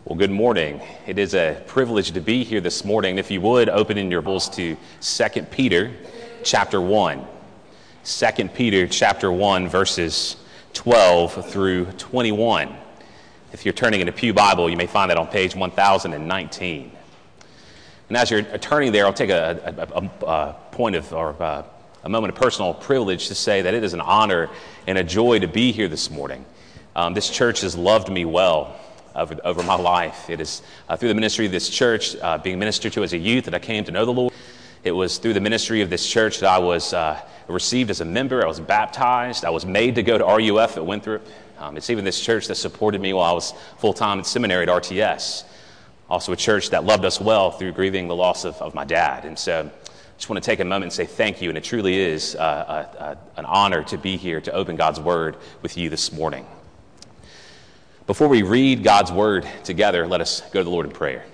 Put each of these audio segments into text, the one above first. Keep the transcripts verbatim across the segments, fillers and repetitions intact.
Well, good morning. It is a privilege to be here this morning. If you would, open in your Bibles to Second Peter chapter one. Second Peter chapter one, verses twelve through twenty-one. If you're turning in a Pew Bible, you may find that on page one thousand nineteen. And as you're turning there, I'll take a, a, a, a point of, or a, a moment of personal privilege to say that it is an honor and a joy to be here this morning. Um, this church has loved me well over, over my life. It is uh, through the ministry of this church, uh, being ministered to as a youth, that I came to know the Lord. It was through the ministry of this church that I was uh, received as a member. I was baptized. I was made to go to R U F at Winthrop. Um, it's even this church that supported me while I was full-time in seminary at R T S. Also a church that loved us well through grieving the loss of, of my dad. And so I just want to take a moment and say thank you. And it truly is uh, a, a, an honor to be here to open God's Word with you this morning. Before we read God's Word together, let us go to the Lord in prayer.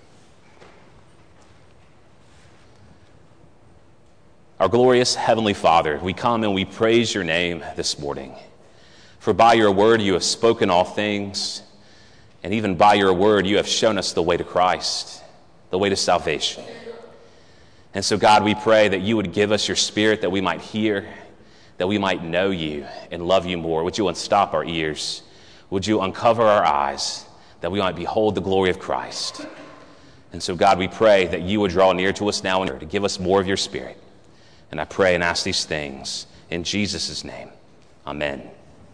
Our glorious Heavenly Father, we come and we praise your name this morning. For by your word you have spoken all things, and even by your word you have shown us the way to Christ, the way to salvation. And so, God, we pray that you would give us your Spirit, that we might hear, that we might know you and love you more. Would you unstop our ears? Would you uncover our eyes, that we might behold the glory of Christ? And so, God, we pray that you would draw near to us now and to give us more of your Spirit. And I pray and ask these things in Jesus' name. Amen.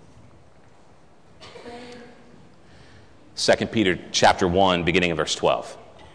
Second Peter chapter one, beginning in verse twelve.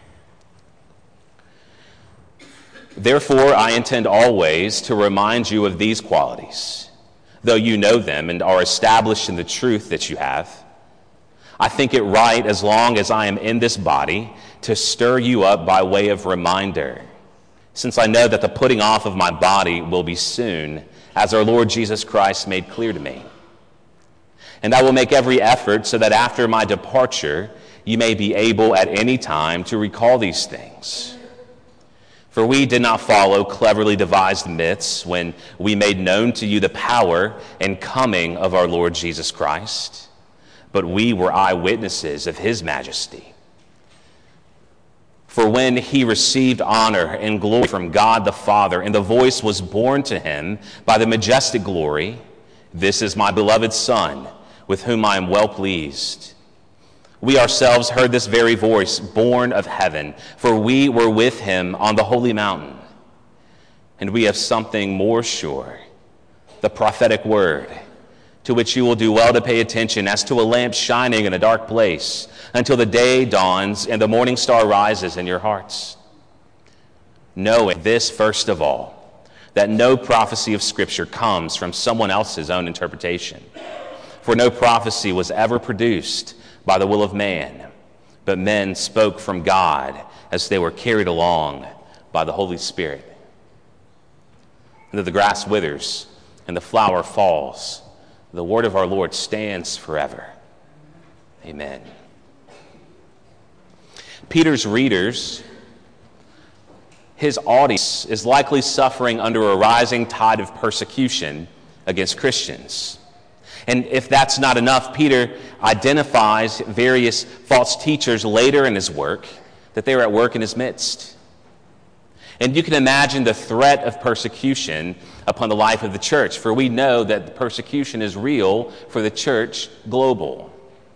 Therefore, I intend always to remind you of these qualities, though you know them and are established in the truth that you have. I think it right, as long as I am in this body, to stir you up by way of reminder, since I know that the putting off of my body will be soon, as our Lord Jesus Christ made clear to me. And I will make every effort so that after my departure, you may be able at any time to recall these things. For we did not follow cleverly devised myths when we made known to you the power and coming of our Lord Jesus Christ, but we were eyewitnesses of his majesty. For when he received honor and glory from God the Father, and the voice was borne to him by the majestic glory, "This is my beloved Son, with whom I am well pleased." We ourselves heard this very voice born of heaven, for we were with him on the holy mountain. And we have something more sure, the prophetic word, to which you will do well to pay attention, as to a lamp shining in a dark place, until the day dawns and the morning star rises in your hearts. Knowing this first of all, that no prophecy of Scripture comes from someone else's own interpretation. For no prophecy was ever produced by the will of man, but men spoke from God as they were carried along by the Holy Spirit. And though the grass withers and the flower falls, the word of our Lord stands forever. Amen. Peter's readers, his audience, is likely suffering under a rising tide of persecution against Christians. And if that's not enough, Peter identifies various false teachers later in his work, that they were at work in his midst. And you can imagine the threat of persecution upon the life of the church, for we know that the persecution is real for the church global.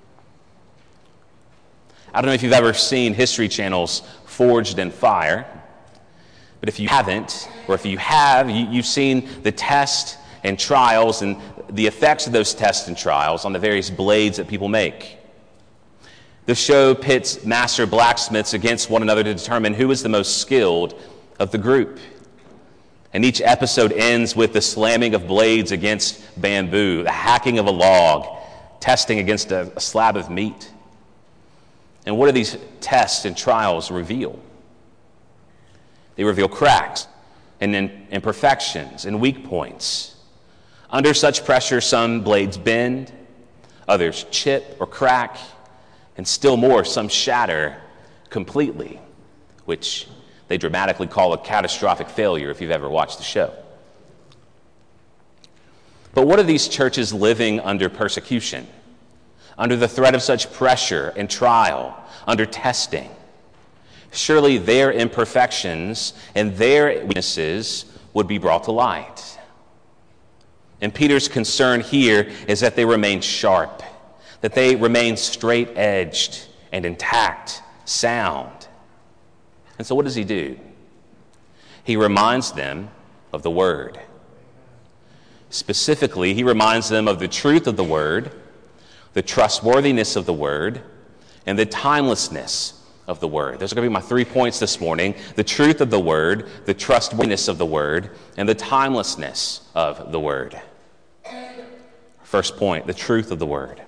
I don't know if you've ever seen History Channel's Forged in Fire, but if you haven't, or if you have, you, you've seen the test and trials and the effects of those tests and trials on the various blades that people make. The show pits master blacksmiths against one another to determine who is the most skilled of the group. And each episode ends with the slamming of blades against bamboo, the hacking of a log, testing against a, a slab of meat. And what do these tests and trials reveal? They reveal cracks and imperfections and weak points. Under such pressure, some blades bend, others chip or crack, and still more, some shatter completely, which they dramatically call a catastrophic failure if you've ever watched the show. But what are these churches living under persecution? under the threat of such pressure and trial, under testing, surely their imperfections and their weaknesses would be brought to light. And Peter's concern here is that they remain sharp, that they remain straight-edged and intact, sound. And so what does he do? He reminds them of the Word. Specifically, he reminds them of the truth of the Word, the trustworthiness of the Word, and the timelessness of the Word. Those are going to be my three points this morning: the truth of the Word, the trustworthiness of the Word, and the timelessness of the Word. First point, the truth of the Word.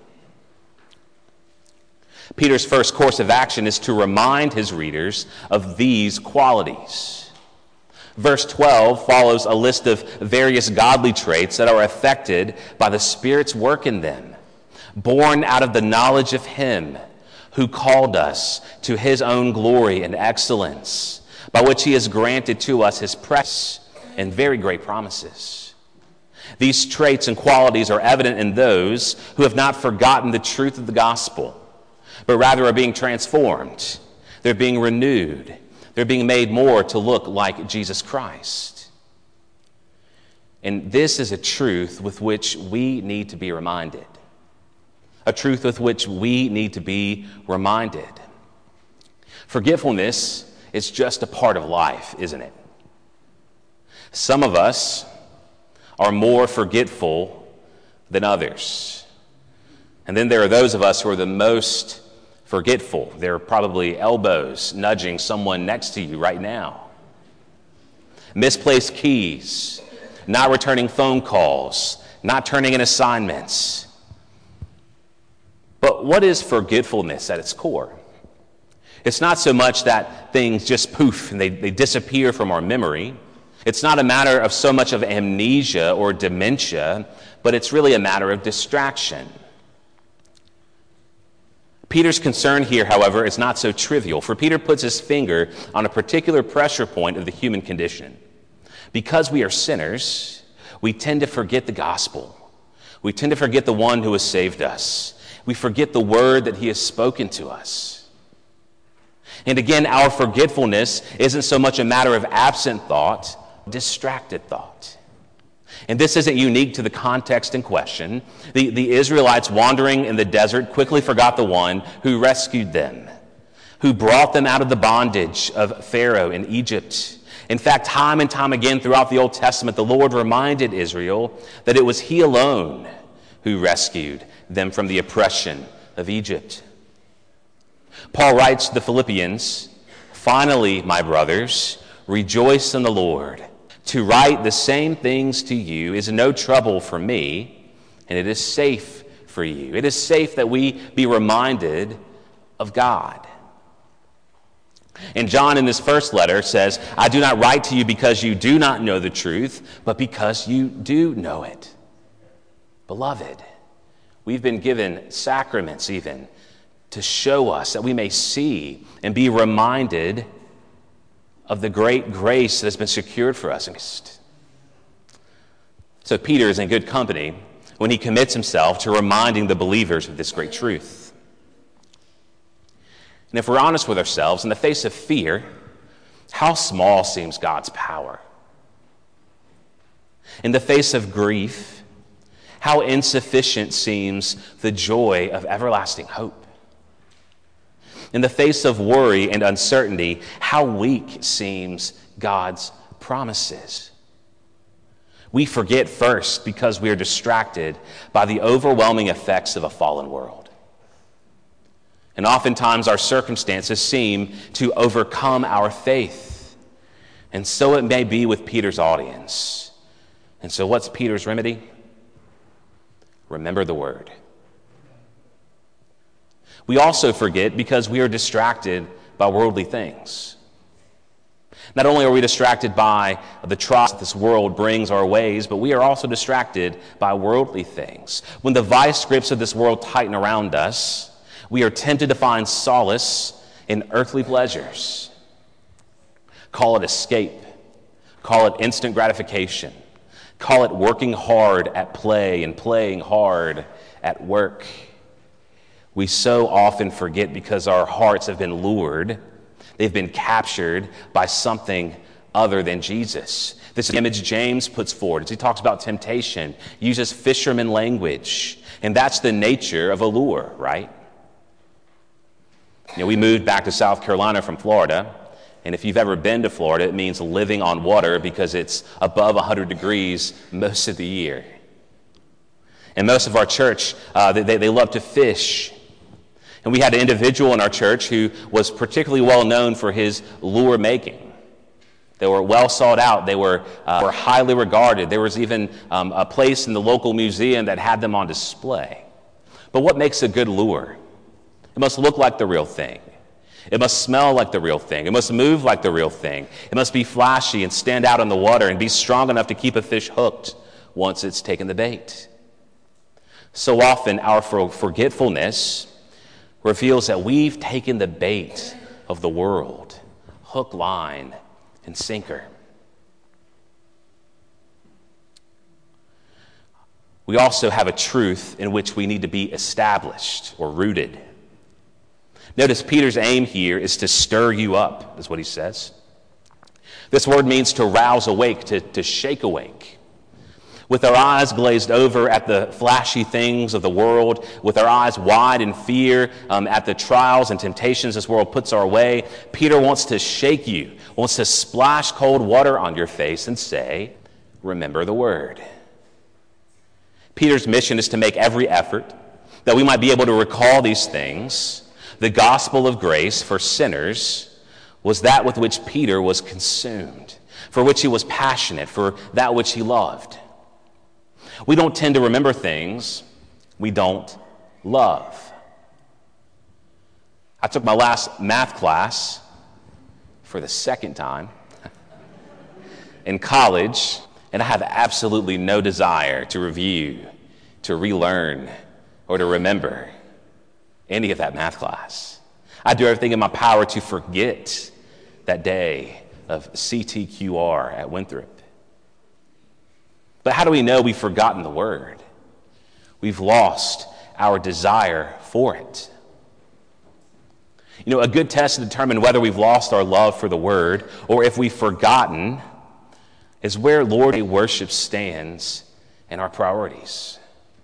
Peter's first course of action is to remind his readers of these qualities. Verse twelve follows a list of various godly traits that are affected by the Spirit's work in them, born out of the knowledge of Him who called us to His own glory and excellence, by which He has granted to us His precious and very great promises. These traits and qualities are evident in those who have not forgotten the truth of the gospel, but rather are being transformed. They're being renewed. They're being made more to look like Jesus Christ. And this is a truth with which we need to be reminded. A truth with which we need to be reminded. Forgetfulness is just a part of life, isn't it? Some of us are more forgetful than others. And then there are those of us who are the most forgetful. There are probably elbows nudging someone next to you right now. Misplaced keys, not returning phone calls, not turning in assignments. But what is forgetfulness at its core? It's not so much that things just poof and they, they disappear from our memory. It's not a matter of so much of amnesia or dementia, but it's really a matter of distraction. Peter's concern here, however, is not so trivial, for Peter puts his finger on a particular pressure point of the human condition. Because we are sinners, we tend to forget the gospel. We tend to forget the one who has saved us. We forget the word that he has spoken to us. And again, our forgetfulness isn't so much a matter of absent thought, distracted thought. And this isn't unique to the context in question. The, the Israelites wandering in the desert quickly forgot the one who rescued them, who brought them out of the bondage of Pharaoh in Egypt. In fact, time and time again throughout the Old Testament, the Lord reminded Israel that it was He alone who rescued them from the oppression of Egypt. Paul writes to the Philippians, "Finally, my brothers, rejoice in the Lord. To write the same things to you is no trouble for me, and it is safe for you." It is safe that we be reminded of God. And John in this first letter says, "I do not write to you because you do not know the truth, but because you do know it." Beloved, we've been given sacraments even to show us that we may see and be reminded of the great grace that has been secured for us in Christ. So Peter is in good company when he commits himself to reminding the believers of this great truth. And if we're honest with ourselves, in the face of fear, how small seems God's power? In the face of grief, how insufficient seems the joy of everlasting hope? In the face of worry and uncertainty, how weak seems God's promises? We forget first because we are distracted by the overwhelming effects of a fallen world. And oftentimes our circumstances seem to overcome our faith. And so it may be with Peter's audience. And so what's Peter's remedy? Remember the word. We also forget because we are distracted by worldly things. Not only are we distracted by the trials that this world brings our ways, but we are also distracted by worldly things. When the vice grips of this world tighten around us, we are tempted to find solace in earthly pleasures. Call it escape. Call it instant gratification. Call it working hard at play and playing hard at work. We so often forget because our hearts have been lured. They've been captured by something other than Jesus. This image James puts forward as he talks about temptation, uses fisherman language. And that's the nature of a lure, right? You know, we moved back to South Carolina from Florida. And if you've ever been to Florida, it means living on water because it's above one hundred degrees most of the year. And most of our church, uh, they, they love to fish. And we had an individual in our church who was particularly well known for his lure making. They were well sought out. They were, uh, were highly regarded. There was even um, a place in the local museum that had them on display. But what makes a good lure? It must look like the real thing. It must smell like the real thing. It must move like the real thing. It must be flashy and stand out in the water and be strong enough to keep a fish hooked once it's taken the bait. So often our forgetfulness reveals that we've taken the bait of the world, hook, line, and sinker. We also have a truth in which we need to be established or rooted. Notice Peter's aim here is to stir you up, is what he says. This word means to rouse awake, to, to shake awake. With our eyes glazed over at the flashy things of the world, with our eyes wide in fear um, at the trials and temptations this world puts our way, Peter wants to shake you, wants to splash cold water on your face and say, remember the word. Peter's mission is to make every effort that we might be able to recall these things. The gospel of grace for sinners was that with which Peter was consumed, for which he was passionate, for that which he loved. We don't tend to remember things we don't love. I took my last math class for the second time in college, and I have absolutely no desire to review, to relearn, or to remember any of that math class. I do everything in my power to forget that day of C T Q R at Winthrop. But how do we know we've forgotten the word? We've lost our desire for it. You know, a good test to determine whether we've lost our love for the word or if we've forgotten is where Lord worship stands in our priorities.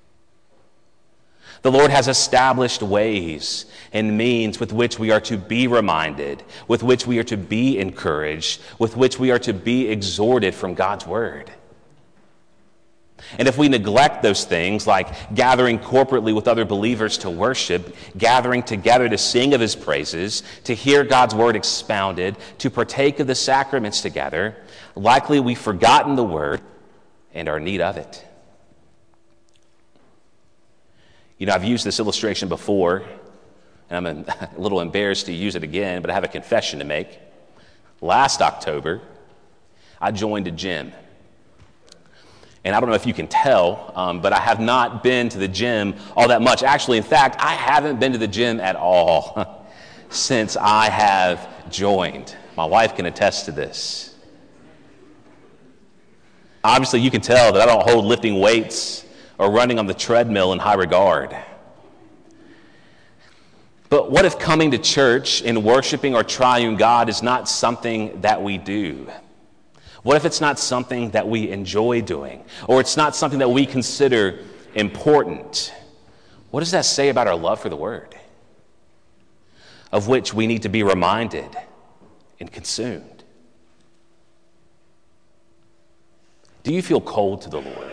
The Lord has established ways and means with which we are to be reminded, with which we are to be encouraged, with which we are to be exhorted from God's word. And if we neglect those things, like gathering corporately with other believers to worship, gathering together to sing of his praises, to hear God's word expounded, to partake of the sacraments together, likely we've forgotten the word and our need of it. You know, I've used this illustration before, and I'm a little embarrassed to use it again, but I have a confession to make. Last October, I joined a gym. And I don't know if you can tell, um, but I have not been to the gym all that much. Actually, in fact, I haven't been to the gym at all since I have joined. My wife can attest to this. Obviously, you can tell that I don't hold lifting weights or running on the treadmill in high regard. But what if coming to church and worshiping our triune God is not something that we do? What if it's not something that we enjoy doing? Or it's not something that we consider important? What does that say about our love for the word? Of which we need to be reminded and consumed. Do you feel cold to the Lord?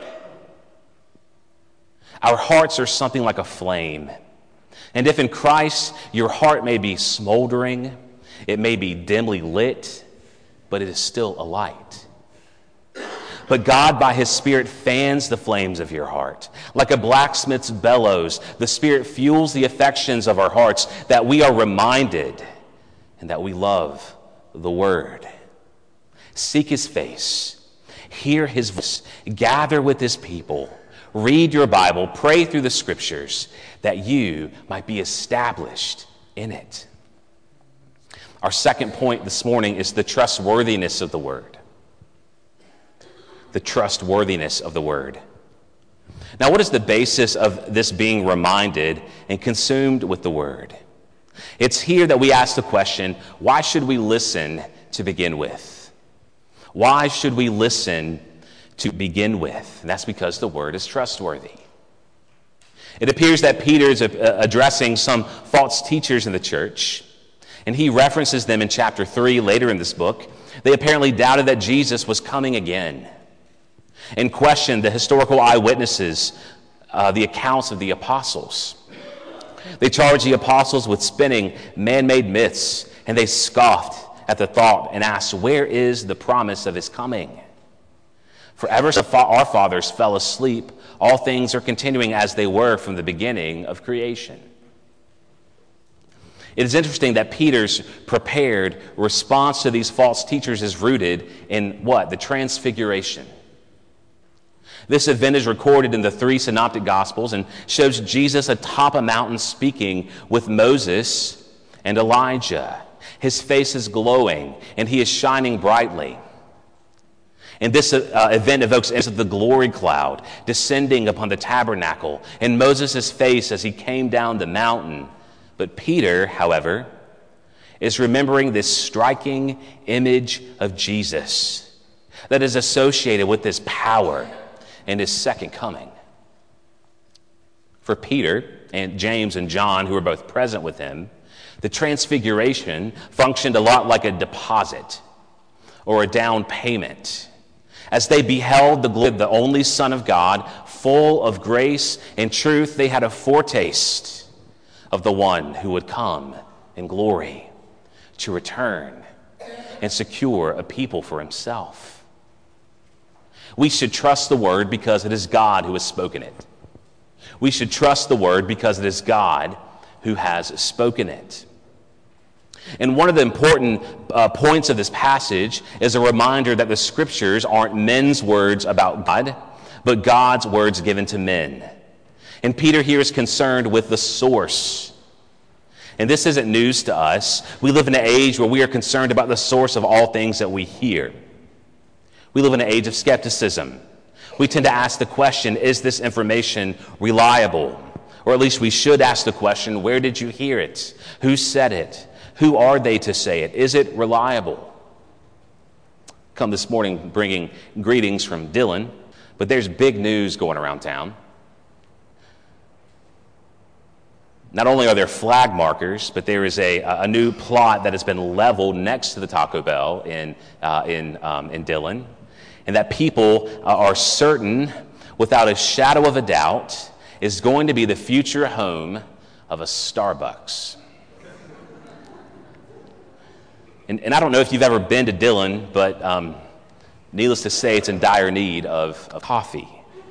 Our hearts are something like a flame. And if in Christ your heart may be smoldering, it may be dimly lit, but it is still alight. But God, by his Spirit, fans the flames of your heart. Like a blacksmith's bellows, the Spirit fuels the affections of our hearts, that we are reminded and that we love the word. Seek his face, hear his voice, gather with his people, read your Bible, pray through the scriptures, that you might be established in it. Our second point this morning is the trustworthiness of the word. The trustworthiness of the word. Now, what is the basis of this being reminded and consumed with the word? It's here that we ask the question, why should we listen to begin with? Why should we listen to begin with? And that's because the word is trustworthy. It appears that Peter is addressing some false teachers in the church, and he references them in chapter three later in this book. They apparently doubted that Jesus was coming again and questioned the historical eyewitnesses, uh, the accounts of the apostles. They charged the apostles with spinning man-made myths, and they scoffed at the thought and asked, where is the promise of his coming? For ever since our fathers fell asleep, all things are continuing as they were from the beginning of creation. It is interesting that Peter's prepared response to these false teachers is rooted in what? The Transfiguration. This event is recorded in the three synoptic gospels and shows Jesus atop a mountain speaking with Moses and Elijah. His face is glowing and he is shining brightly. And this uh, event evokes images of the glory cloud descending upon the tabernacle and Moses' face as he came down the mountain. But Peter, however, is remembering this striking image of Jesus that is associated with his power and his second coming. For Peter and James and John, who were both present with him, the Transfiguration functioned a lot like a deposit or a down payment. As they beheld the glory of the only Son of God, full of grace and truth, they had a foretaste of the one who would come in glory to return and secure a people for himself. We should trust the word because it is God who has spoken it. We should trust the word because it is God who has spoken it. And one of the important uh, points of this passage is a reminder that the scriptures aren't men's words about God, but God's words given to men. And Peter here is concerned with the source. And this isn't news to us. We live in an age where we are concerned about the source of all things that we hear. We live in an age of skepticism. We tend to ask the question, is this information reliable? Or at least we should ask the question, where did you hear it? Who said it? Who are they to say it? Is it reliable? Come this morning bringing greetings from Dylan, but there's big news going around town. Not only are there flag markers, but there is a, a new plot that has been leveled next to the Taco Bell in, uh, in, um, in Dillon, and that people uh, are certain, without a shadow of a doubt, is going to be the future home of a Starbucks. And, and I don't know if you've ever been to Dillon, but um, needless to say, it's in dire need of, of coffee.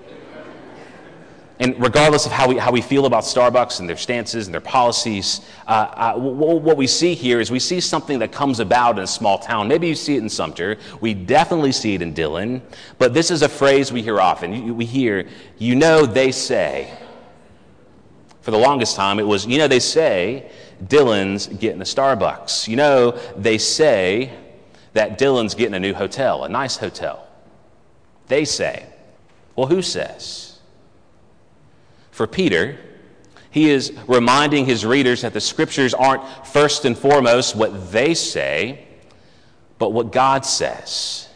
And regardless of how we how we feel about Starbucks and their stances and their policies, uh, uh, w- w- what we see here is we see something that comes about in a small town. Maybe you see it in Sumter. We definitely see it in Dillon. But this is a phrase we hear often. We hear, you know, they say. For the longest time, it was, you know, they say Dillon's getting a Starbucks. You know, they say that Dillon's getting a new hotel, a nice hotel. They say. Well, who says? For Peter, he is reminding his readers that the scriptures aren't first and foremost what they say, but what God says.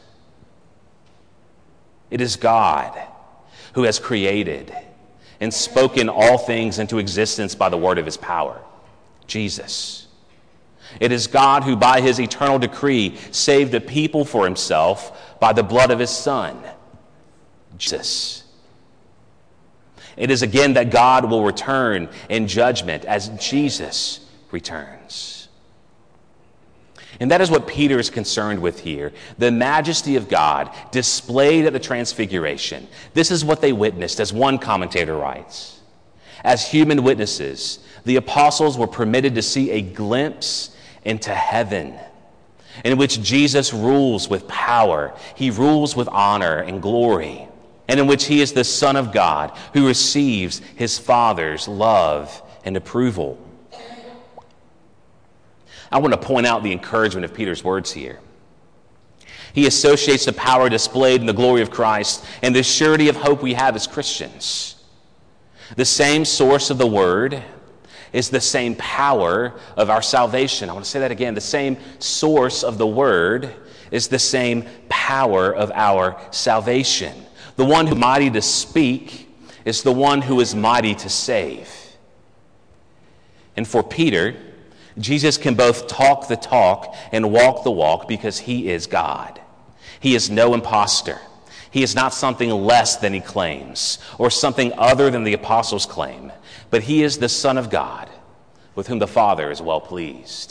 It is God who has created and spoken all things into existence by the word of his power, Jesus. It is God who by his eternal decree saved a people for himself by the blood of his Son, Jesus. It is again that God will return in judgment as Jesus returns. And that is what Peter is concerned with here. The majesty of God displayed at the Transfiguration. This is what they witnessed, as one commentator writes. As human witnesses, the apostles were permitted to see a glimpse into heaven, in which Jesus rules with power. He rules with honor and glory, and in which he is the Son of God who receives his Father's love and approval. I want to point out the encouragement of Peter's words here. He associates the power displayed in the glory of Christ and the surety of hope we have as Christians. The same source of the word is the same power of our salvation. I want to say that again. The same source of the word is the same power of our salvation. The one who is mighty to speak is the one who is mighty to save. And for Peter, Jesus can both talk the talk and walk the walk because he is God. He is no imposter. He is not something less than he claims or something other than the apostles claim, but he is the Son of God with whom the Father is well pleased.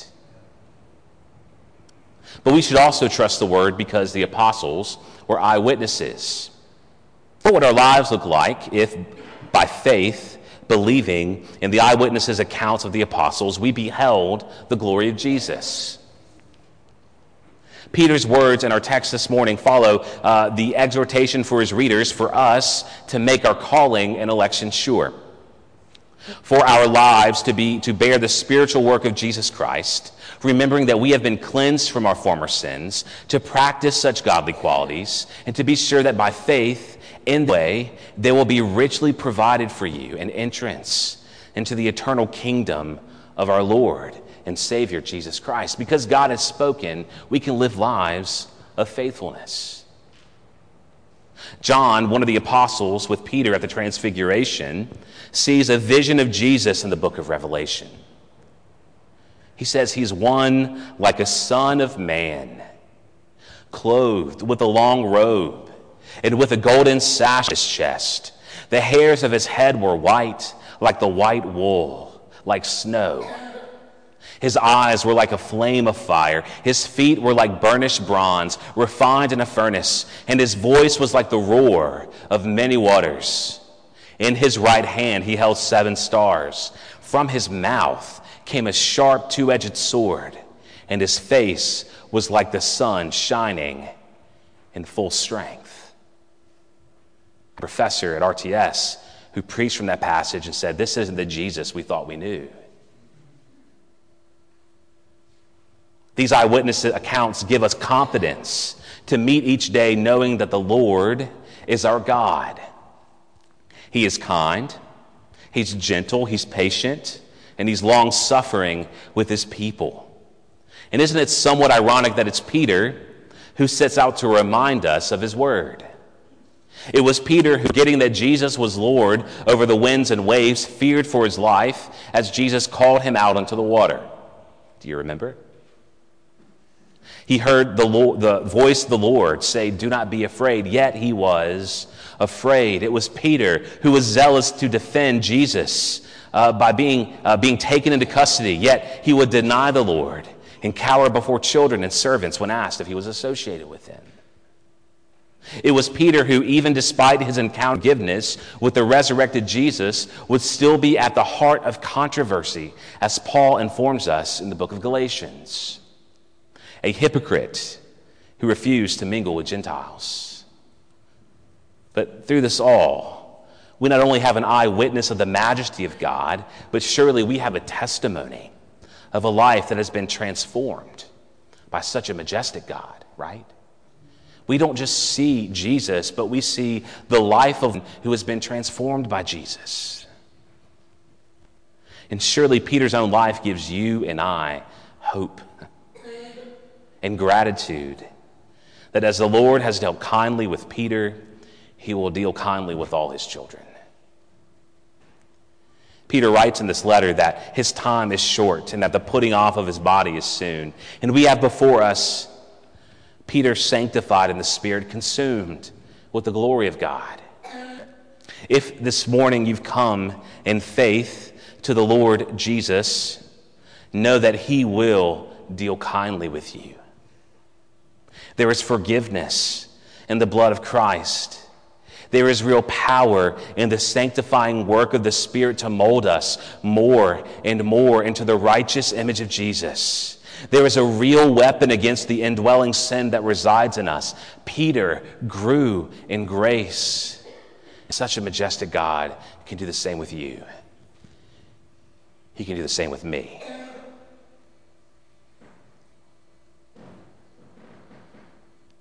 But we should also trust the word because the apostles were eyewitnesses. What would our lives look like if, by faith, believing in the eyewitnesses' accounts of the apostles, we beheld the glory of Jesus? Peter's words in our text this morning follow uh, the exhortation for his readers for us to make our calling and election sure, for our lives to be to bear the spiritual work of Jesus Christ, remembering that we have been cleansed from our former sins, to practice such godly qualities, and to be sure that by faith in the way they will be richly provided for you an entrance into the eternal kingdom of our Lord and Savior Jesus Christ. Because God has spoken, we can live lives of faithfulness. John, one of the apostles with Peter at the Transfiguration, sees a vision of Jesus in the book of Revelation. He says he's one like a son of man, clothed with a long robe and with a golden sash on his chest. The hairs of his head were white, like the white wool, like snow. His eyes were like a flame of fire. His feet were like burnished bronze, refined in a furnace. And his voice was like the roar of many waters. In his right hand he held seven stars. From his mouth came a sharp two-edged sword. And his face was like the sun shining in full strength. A professor at R T S who preached from that passage and said, this isn't the Jesus we thought we knew. These eyewitness accounts give us confidence to meet each day knowing that the Lord is our God. He is kind, he's gentle, he's patient, and he's long-suffering with his people. And isn't it somewhat ironic that it's Peter who sets out to remind us of his word? It was Peter who, getting that Jesus was Lord over the winds and waves, feared for his life as Jesus called him out onto the water. Do you remember? He heard the, Lord, the voice of the Lord say, do not be afraid, yet he was afraid. It was Peter who was zealous to defend Jesus uh, by being, uh, being taken into custody, yet he would deny the Lord and cower before children and servants when asked if he was associated with him. It was Peter who, even despite his encounter forgiveness with the resurrected Jesus, would still be at the heart of controversy, as Paul informs us in the book of Galatians. A hypocrite who refused to mingle with Gentiles. But through this all, we not only have an eyewitness of the majesty of God, but surely we have a testimony of a life that has been transformed by such a majestic God, right? We don't just see Jesus, but we see the life of who has been transformed by Jesus. And surely Peter's own life gives you and I hope and gratitude that as the Lord has dealt kindly with Peter, he will deal kindly with all his children. Peter writes in this letter that his time is short and that the putting off of his body is soon. And we have before us Peter sanctified in the Spirit, consumed with the glory of God. If this morning you've come in faith to the Lord Jesus, know that he will deal kindly with you. There is forgiveness in the blood of Christ. There is real power in the sanctifying work of the Spirit to mold us more and more into the righteous image of Jesus. There is a real weapon against the indwelling sin that resides in us. Peter grew in grace. Such a majestic God can do the same with you. He can do the same with me.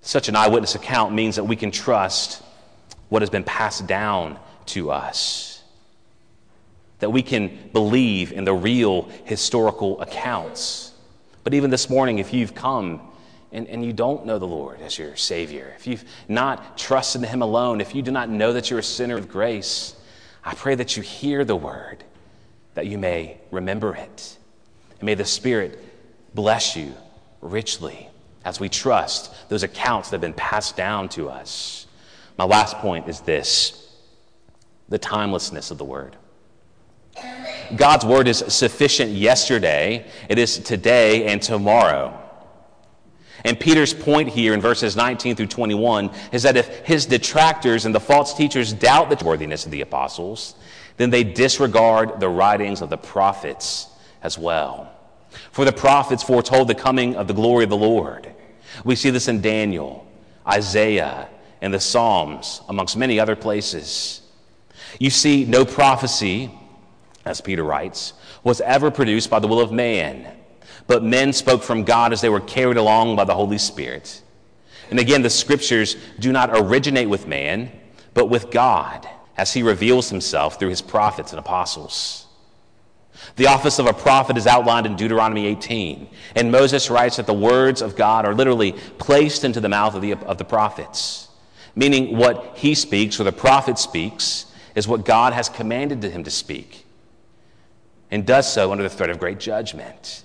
Such an eyewitness account means that we can trust what has been passed down to us, that we can believe in the real historical accounts. But even this morning, if you've come and, and you don't know the Lord as your Savior, if you've not trusted in him alone, if you do not know that you're a sinner of grace, I pray that you hear the word, that you may remember it. And may the Spirit bless you richly as we trust those accounts that have been passed down to us. My last point is this: the timelessness of the word. God's word is sufficient yesterday, it is today and tomorrow. And Peter's point here in verses nineteen through twenty-one is that if his detractors and the false teachers doubt the worthiness of the apostles, then they disregard the writings of the prophets as well. For the prophets foretold the coming of the glory of the Lord. We see this in Daniel, Isaiah, and the Psalms, amongst many other places. You see, no prophecy, as Peter writes, was ever produced by the will of man, but men spoke from God as they were carried along by the Holy Spirit. And again, the scriptures do not originate with man, but with God, as he reveals himself through his prophets and apostles. The office of a prophet is outlined in Deuteronomy eighteen, and Moses writes that the words of God are literally placed into the mouth of the, of the prophets, meaning what he speaks or the prophet speaks is what God has commanded him to speak, and does so under the threat of great judgment.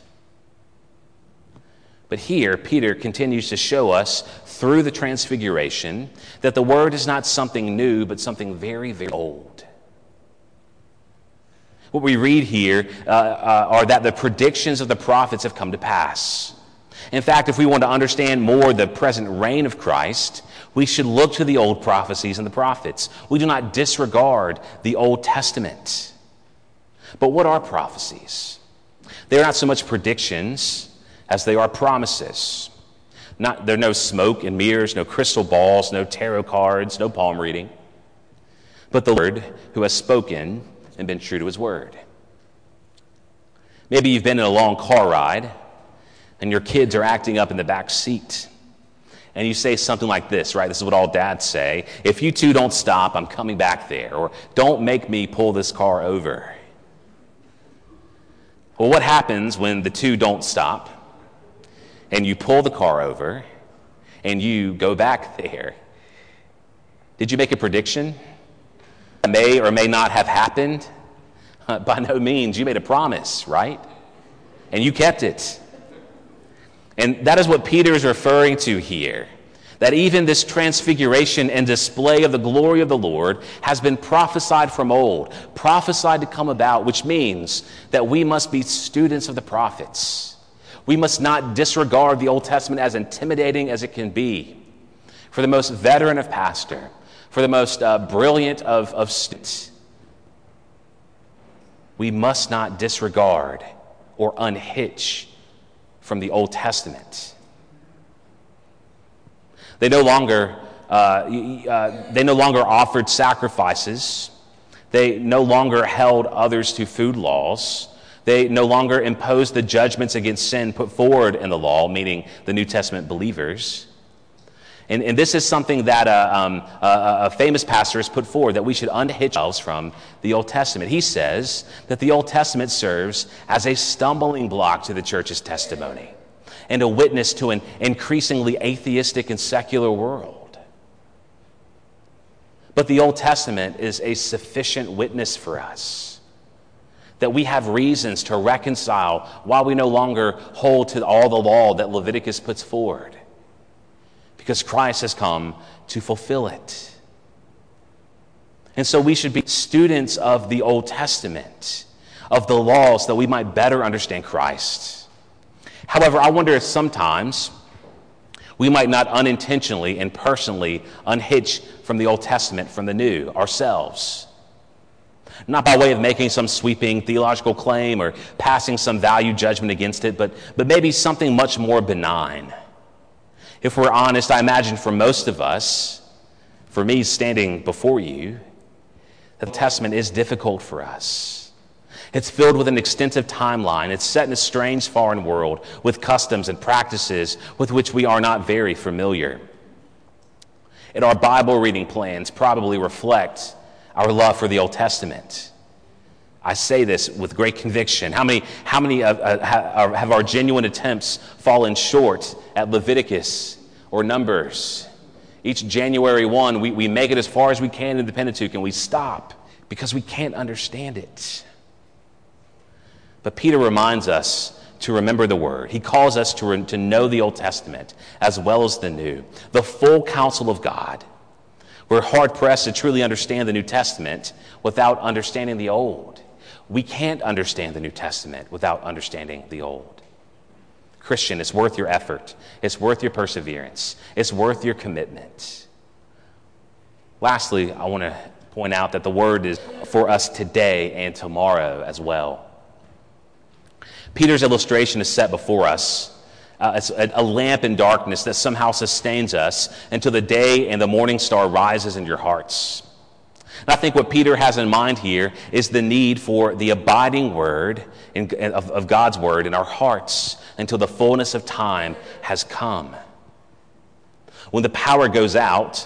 But here, Peter continues to show us through the transfiguration that the word is not something new, but something very, very old. What we read here uh, uh, are that the predictions of the prophets have come to pass. In fact, if we want to understand more the present reign of Christ, we should look to the old prophecies and the prophets. We do not disregard the Old Testament. But what are prophecies? They are not so much predictions as they are promises. Not, there are no smoke and mirrors, no crystal balls, no tarot cards, no palm reading. But the Lord who has spoken and been true to his word. Maybe you've been in a long car ride and your kids are acting up in the back seat. And you say something like this, right? This is what all dads say. If you two don't stop, I'm coming back there. Or don't make me pull this car over. Well, what happens when the two don't stop and you pull the car over and you go back there? Did you make a prediction? It may or may not have happened. Uh, by no means. You made a promise, right? And you kept it. And that is what Peter is referring to here. That even this transfiguration and display of the glory of the Lord has been prophesied from old, prophesied to come about, which means that we must be students of the prophets. We must not disregard the Old Testament, as intimidating as it can be. For the most veteran of pastor, for the most uh, brilliant of, of students, we must not disregard or unhitch from the Old Testament. They no longer uh, uh, they no longer offered sacrifices. They no longer held others to food laws. They no longer imposed the judgments against sin put forward in the law, meaning the New Testament believers. And, and this is something that a, um, a, a famous pastor has put forward, that we should unhitch ourselves from the Old Testament. He says that the Old Testament serves as a stumbling block to the church's testimony and a witness to an increasingly atheistic and secular world. But the Old Testament is a sufficient witness for us, that we have reasons to reconcile why we no longer hold to all the law that Leviticus puts forward, because Christ has come to fulfill it. And so we should be students of the Old Testament, of the laws, that we might better understand Christ. However, I wonder if sometimes we might not unintentionally and personally unhitch from the Old Testament from the New ourselves. Not by way of making some sweeping theological claim or passing some value judgment against it, but, but maybe something much more benign. If we're honest, I imagine for most of us, for me standing before you, that the Testament is difficult for us. It's filled with an extensive timeline. It's set in a strange foreign world with customs and practices with which we are not very familiar. And our Bible reading plans probably reflect our love for the Old Testament. I say this with great conviction. How many, how many uh, uh, have our genuine attempts fallen short at Leviticus or Numbers? Each January first, we, we make it as far as we can in the Pentateuch, and we stop because we can't understand it. But Peter reminds us to remember the Word. He calls us to, re- to know the Old Testament as well as the New, the full counsel of God. We're hard-pressed to truly understand the New Testament without understanding the Old. We can't understand the New Testament without understanding the Old. Christian, it's worth your effort. It's worth your perseverance. It's worth your commitment. Lastly, I want to point out that the Word is for us today and tomorrow as well. Peter's illustration is set before us. Uh, it's a, a lamp in darkness that somehow sustains us until the day and the morning star rises in your hearts. And I think what Peter has in mind here is the need for the abiding word in, of, of God's word in our hearts until the fullness of time has come. When the power goes out,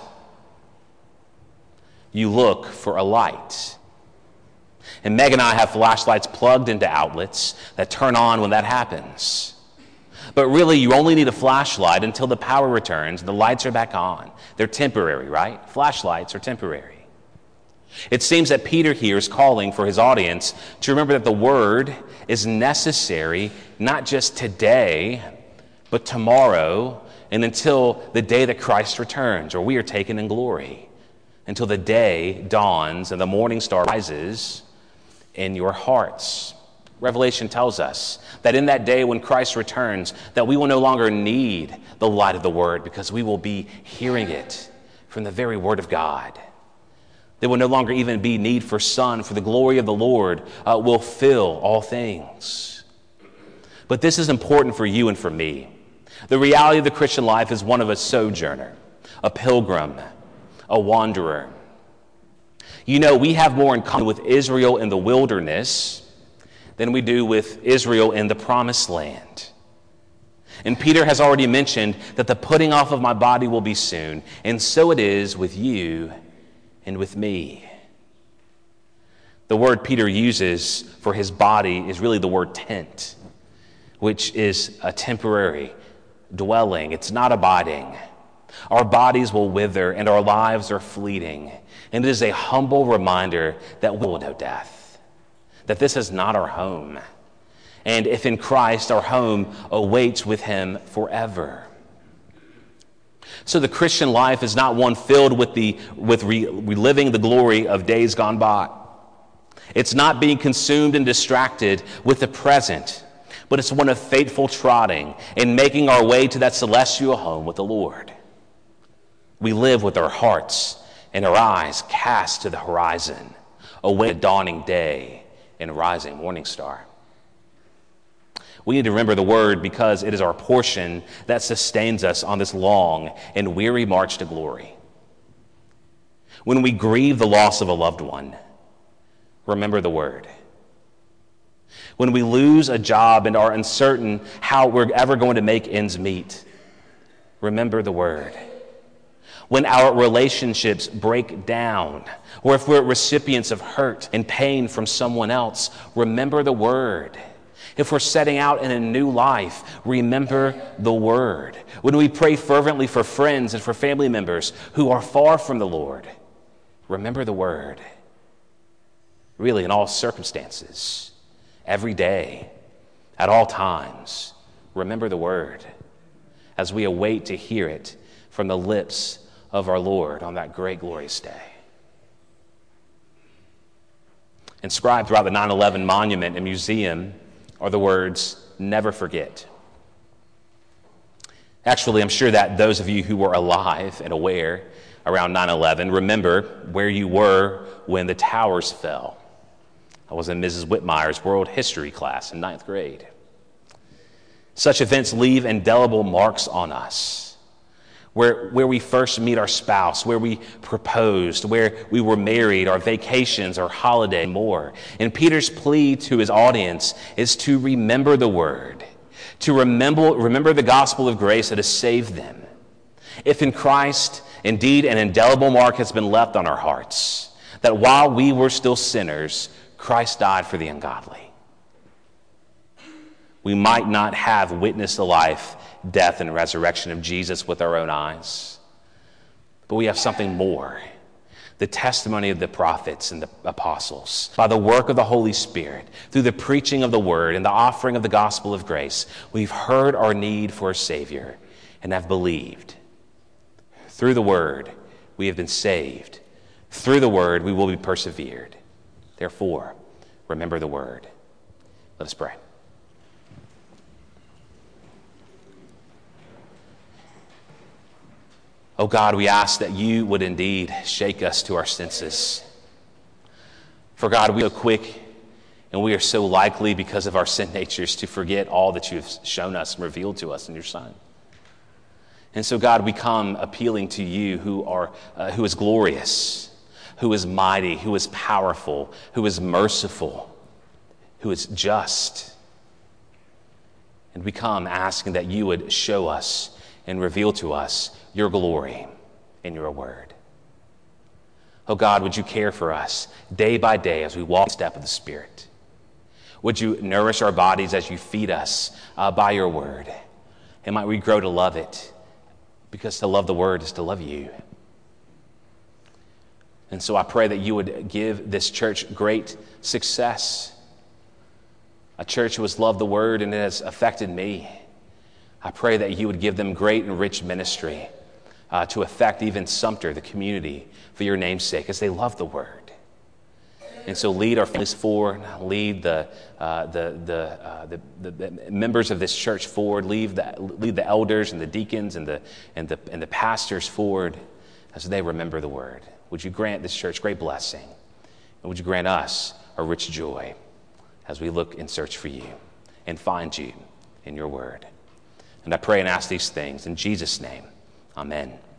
you look for a light. And Meg and I have flashlights plugged into outlets that turn on when that happens. But really, you only need a flashlight until the power returns and the lights are back on. They're temporary, right? Flashlights are temporary. It seems that Peter here is calling for his audience to remember that the word is necessary not just today, but tomorrow and until the day that Christ returns, or we are taken in glory, until the day dawns and the morning star rises in your hearts. Revelation tells us that in that day when Christ returns, that we will no longer need the light of the word because we will be hearing it from the very word of God. There will no longer even be need for sun, for the glory of the Lord uh, will fill all things. But this is important for you and for me. The reality of the Christian life is one of a sojourner, a pilgrim, a wanderer. You know, we have more in common with Israel in the wilderness than we do with Israel in the promised land. And Peter has already mentioned that the putting off of my body will be soon, and so it is with you and with me. The word Peter uses for his body is really the word tent, which is a temporary dwelling. It's not abiding. Our bodies will wither and our lives are fleeting. And it is a humble reminder that we will know death, that this is not our home. And if in Christ, our home awaits with him forever. So the Christian life is not one filled with the with re, reliving the glory of days gone by. It's not being consumed and distracted with the present, but it's one of faithful trotting and making our way to that celestial home with the Lord. We live with our hearts and our eyes cast to the horizon, await a dawning day and a rising morning star. We need to remember the word because it is our portion that sustains us on this long and weary march to glory. When we grieve the loss of a loved one, remember the word. When we lose a job and are uncertain how we're ever going to make ends meet, remember the word. When our relationships break down, or if we're recipients of hurt and pain from someone else, remember the word. If we're setting out in a new life, remember the word. When we pray fervently for friends and for family members who are far from the Lord, remember the word. Really, in all circumstances, every day, at all times, remember the word as we await to hear it from the lips of our Lord on that great glorious day. Inscribed throughout the nine eleven monument and museum are the words, never forget. Actually, I'm sure that those of you who were alive and aware around nine eleven remember where you were when the towers fell. I was in Missus Whitmire's world history class in ninth grade. Such events leave indelible marks on us. Where, where we first meet our spouse, where we proposed, where we were married, our vacations, our holiday, and more. And Peter's plea to his audience is to remember the word, to remember, remember the gospel of grace that has saved them. If in Christ Indeed, an indelible mark has been left on our hearts, that while we were still sinners, Christ died for the ungodly. We might not have witnessed the life, death, and resurrection of Jesus with our own eyes, but we have something more. The testimony of the prophets and the apostles. By the work of the Holy Spirit, through the preaching of the word and the offering of the gospel of grace, we've heard our need for a Savior and have believed. Through the word, we have been saved. Through the word, we will be persevered. Therefore, remember the word. Let us pray. Oh God, we ask that you would indeed shake us to our senses. For God, we are so quick and we are so likely because of our sin natures to forget all that you have shown us and revealed to us in your Son. And so God, we come appealing to you who are uh, who is glorious, who is mighty, who is powerful, who is merciful, who is just. And we come asking that you would show us and reveal to us your glory in your word. Oh God, would you care for us day by day as we walk the step of the Spirit? Would you nourish our bodies as you feed us uh, by your word? And might we grow to love it, because to love the word is to love you. And so I pray that you would give this church great success. A church who has loved the word and it has affected me. I pray that you would give them great and rich ministry uh, to affect even Sumter, the community, for your name's sake, as they love the word. And so lead our families forward, lead the uh, the the, uh, the the the members of this church forward, lead the lead the elders and the deacons and the and the and the pastors forward as they remember the word. Would you grant this church great blessing, and would you grant us a rich joy as we look and search for you and find you in your word. And I pray and ask these things in Jesus' name. Amen.